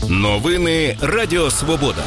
Новини Радіо Свобода.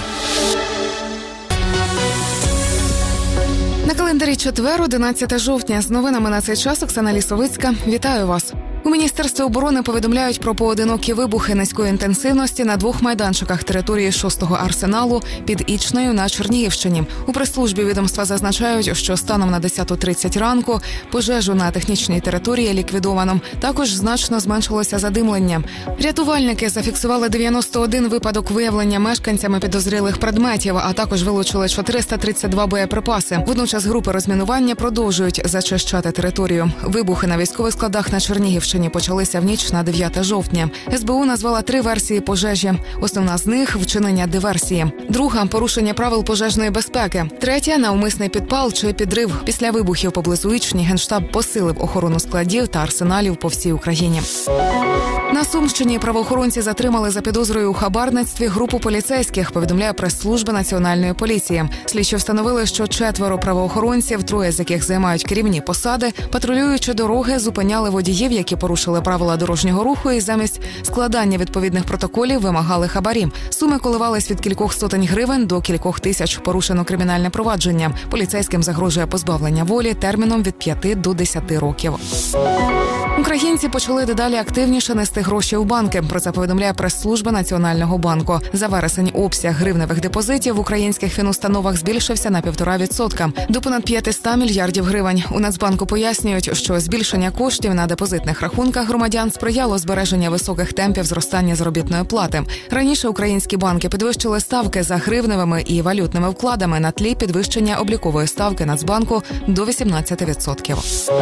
На календарі четвер, 11 жовтня. З новинами на цей час Оксана Лісовицька. Вітаю вас. У Міністерстві оборони повідомляють про поодинокі вибухи низької інтенсивності на двох майданчиках території 6-го арсеналу під Ічнею на Чернігівщині. У прес-службі відомства зазначають, що станом на 10:30 ранку пожежу на технічній території ліквідовано. Також значно зменшилося задимлення. Рятувальники зафіксували 91 випадок виявлення мешканцями підозрілих предметів, а також вилучили 432 боєприпаси. Водночас групи розмінування продовжують зачищати територію. Вибухи на військових складах на Чернігівщині почалися в ніч на 9 жовтня. СБУ назвала 3 версії пожежі. Основна з них – вчинення диверсії. Друга – порушення правил пожежної безпеки. Третя – навмисний підпал чи підрив. Після вибухів поблизу Ічні Генштаб посилив охорону складів та арсеналів по всій Україні. На Сумщині правоохоронці затримали за підозрою у хабарництві групу поліцейських, повідомляє прес-служба Національної поліції. Слідчі встановили, що 4 правоохоронців, 3 з яких займають керівні посади, патрулюючи дороги, зупиняли водіїв, які порушили правила дорожнього руху і замість складання відповідних протоколів вимагали хабарі. Суми коливались від кількох сотень гривень до кількох тисяч. Порушено кримінальне провадження. Поліцейським загрожує позбавлення волі терміном від 5 до 10 років. Українці почали дедалі активніше нести гроші у банки. Про це повідомляє прес-служба Національного банку. За вересень обсяг гривневих депозитів в українських фінустановах збільшився на 1,5% до понад 500 мільярдів гривень. У Нацбанку пояснюють, що збільшення коштів на депозитних рахунках громадян сприяло збереження високих темпів зростання заробітної плати. Раніше українські банки підвищили ставки за гривневими і валютними вкладами на тлі підвищення облікової ставки Нацбанку до 18%.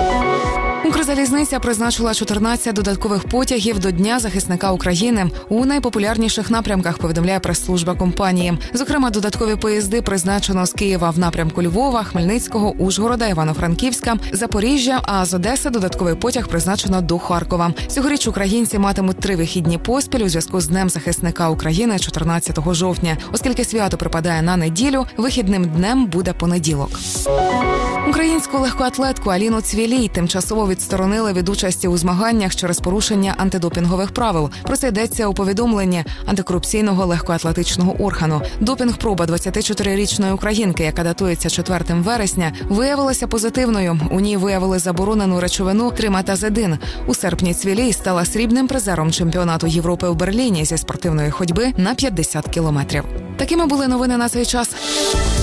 Укрзалізниця призначила 14 додаткових потягів до Дня захисника України у найпопулярніших напрямках, повідомляє прес-служба компанії. Зокрема, додаткові поїзди призначено з Києва в напрямку Львова, Хмельницького, Ужгорода, Івано-Франківська, Запоріжжя, а з Одеси додатковий потяг призначено до Харкова. Цьогоріч українці матимуть 3 вихідні поспіль у зв'язку з Днем захисника України 14 жовтня. Оскільки свято припадає на неділю, вихідним днем буде понеділок. Українську легкоатлетку Аліну Цвілій тимчасово відсторонили від участі у змаганнях через порушення антидопінгових правил. Про це йдеться у повідомленні антикорупційного легкоатлетичного органу. Допінг-проба 24-річної українки, яка датується 4 вересня, виявилася позитивною. У ній виявили заборонену речовину триматазидин. У серпні Цвілій стала срібним призером чемпіонату Європи у Берліні зі спортивної ходьби на 50 кілометрів. Такими були новини на цей час.